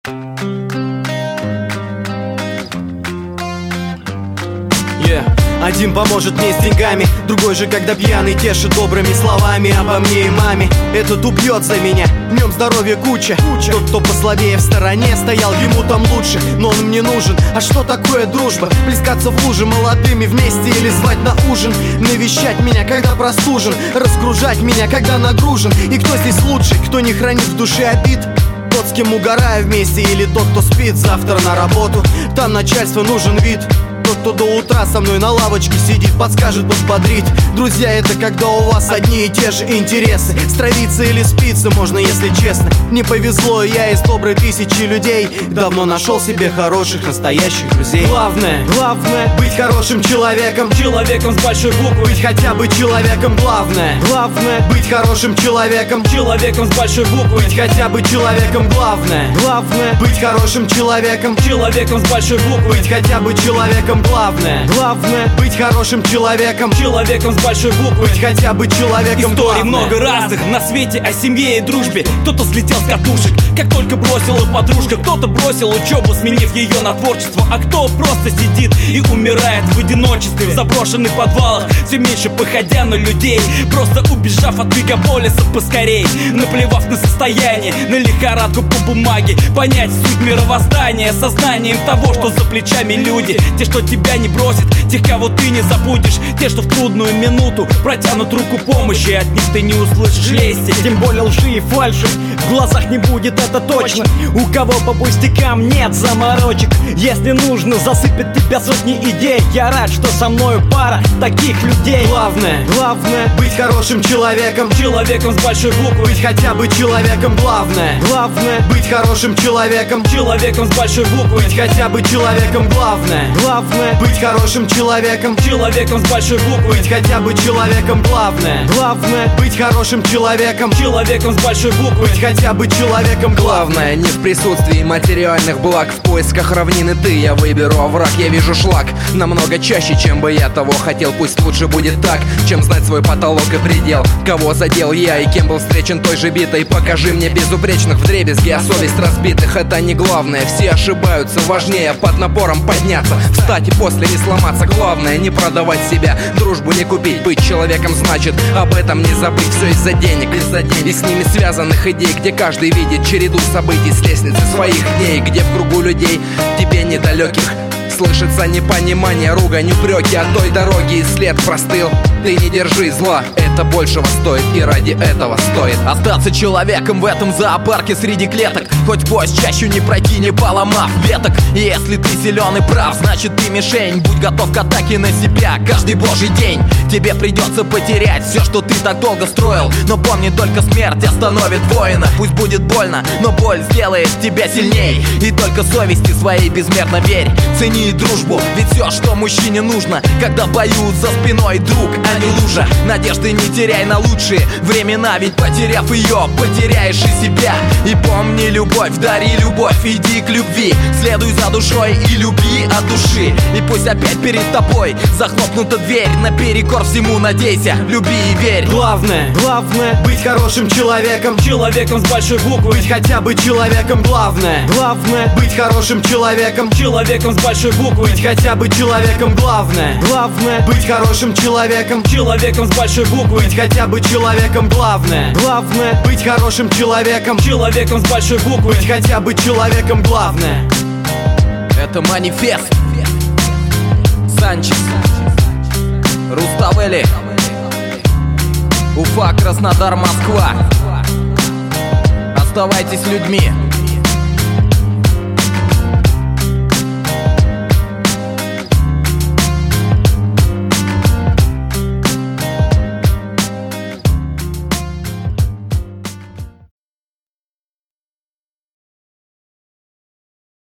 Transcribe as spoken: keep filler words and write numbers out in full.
Один поможет мне с деньгами, другой же, когда пьяный, тешит добрыми словами обо мне и маме. Этот убьет за меня, в нем здоровья куча. Тот, кто послабее в стороне стоял, ему там лучше, но он мне нужен. А что такое дружба? Плескаться в луже молодыми вместе или звать на ужин? Навещать меня, когда простужен, разгружать меня, когда нагружен. И кто здесь лучше, кто не хранит в душе обид? Тот, с кем угораю вместе, или тот, кто спит завтра на работу? Там начальству нужен вид. Тот, кто до утра со мной на лавочке сидит, подскажет, подбодрит. Друзья, это когда у вас одни и те же интересы. Стравиться или спиться можно, если честно. Не повезло, я из доброй тысячи людей давно нашел себе хороших, настоящих друзей. Главное, главное, быть хорошим человеком. Человеком с большой буквы. Быть хотя бы человеком. Главное, главное, быть хорошим человеком. Человеком с большой буквы. Быть хотя бы человеком. Главное, главное, быть хорошим человеком. Человеком с большой буквы. Быть хотя бы человеком. Главное, главное, быть хорошим человеком. Человеком с большой буквы. Быть хотя бы человеком. Историй много разных на свете о семье и дружбе. Кто-то слетел с катушек, как только бросила подружка. Кто-то бросил учебу, сменив ее на творчество. А кто просто сидит и умирает в одиночестве, в заброшенных подвалах, все меньше походя на людей, просто убежав от мегаполиса поскорей. Наплевав на состояние, на лихорадку по бумаге, понять суть мировоздания сознанием того, что за плечами люди. Те, что тебя не бросят, тех, кого ты не забудешь. Те, что в трудную минуту протянут руку помощи, от них ты не услышишь лести. Тем более лжи и фальши в глазах не будет, это точно. У кого по пустякам нет заморочек. Если нужно, засыпет тебя сотни идей. Я рад, что со мною пара таких людей. Главное, главное, быть хорошим человеком. Человеком с большой буквы. Быть хотя бы человеком. Главное, главное, быть хорошим человеком. Человеком с большой буквы. Быть хотя бы человеком. Главное, главное, быть хорошим человеком. Человеком с большой буквы. Быть хотя бы человеком. Главное, главное, быть хорошим человеком. Человеком с большой буквы. Быть хотя бы человеком. Главное, не в присутствии материальных благ. В поисках равнины ты, я выберу овраг. Я вижу шлак намного чаще, чем бы я того хотел. Пусть лучше будет так, чем знать свой потолок и предел. Кого задел я и кем был встречен той же битой. Покажи мне безупречных вдребезги, а совесть разбитых. Это не главное, все ошибаются. Важнее под напором подняться, встать и после не сломаться. Главное, не продавать себя, дружбу не купить. Быть человеком значит об этом не забыть. Все из-за денег, из-за денег и с ними связанных идей, где каждый видит череду событий с лестницы своих дней, где в кругу людей тебе недалеких слышится непонимание, ругань, упреки. От той дороги и след простыл. Ты не держи зла, это большего стоит, и ради этого стоит остаться человеком в этом зоопарке среди клеток. Хоть поезд чащу не пройти, не поломав веток. И если ты силен и прав, значит ты мишень. Будь готов к атаке на себя каждый божий день. Тебе придется потерять все, что ты так долго строил. Но помни, только смерть остановит воина. Пусть будет больно, но боль сделает тебя сильней. И только совести своей безмерно верь. Цени дружбу, ведь все, что мужчине нужно, когда поют за спиной друг, а не лужа. Надежды не теряй на лучшие времена, ведь потеряв ее, потеряешь и себя. И помни, любовь, дари любовь, иди к любви, следуй за душой и люби от души. И пусть опять перед тобой захлопнута дверь, наперекор всему надейся, люби и верь. Главное, главное, быть хорошим человеком. Человеком с большой буквы. Быть хотя бы человеком. Главное, главное, быть хорошим человеком. Человеком с большой буквы. Быть хотя бы человеком. Главное, главное, быть хорошим человеком. Человеком с большой буквы. Быть хотя бы человеком. Главное, главное, быть хорошим человеком. Человеком с большой буквы. Быть хотя бы человеком. Главное. Это манифест. Санчес, Руставели, Уфа, Краснодар, Москва. Оставайтесь людьми.